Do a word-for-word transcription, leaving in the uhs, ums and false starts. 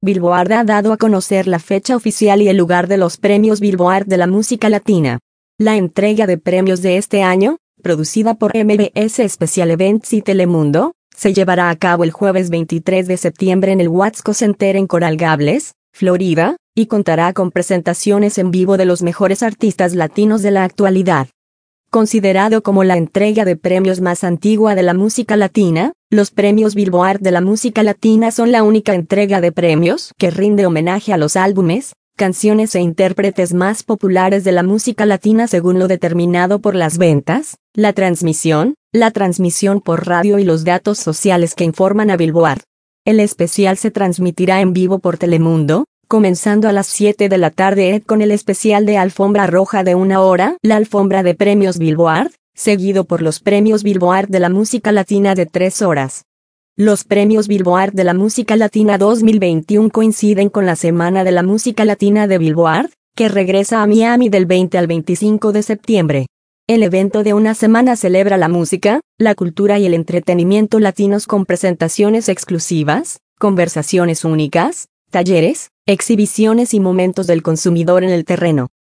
Billboard ha dado a conocer la fecha oficial y el lugar de los premios Billboard de la música latina. La entrega de premios de este año, producida por M B S Special Events y Telemundo, se llevará a cabo el jueves veintitrés de septiembre en el Watsco Center en Coral Gables, Florida, y contará con presentaciones en vivo de los mejores artistas latinos de la actualidad. Considerado como la entrega de premios más antigua de la música latina, los premios Billboard de la música latina son la única entrega de premios que rinde homenaje a los álbumes, canciones e intérpretes más populares de la música latina según lo determinado por las ventas, la transmisión, la transmisión por radio y los datos sociales que informan a Billboard. El especial se transmitirá en vivo por Telemundo, comenzando a las siete de la tarde con el especial de Alfombra Roja de una hora, la alfombra de premios Billboard, seguido por los premios Billboard de la música latina de tres horas. Los premios Billboard de la música latina dos mil veintiuno coinciden con la Semana de la Música Latina de Billboard, que regresa a Miami del veinte al veinticinco de septiembre. El evento de una semana celebra la música, la cultura y el entretenimiento latinos con presentaciones exclusivas, conversaciones únicas, talleres, exhibiciones y momentos del consumidor en el terreno.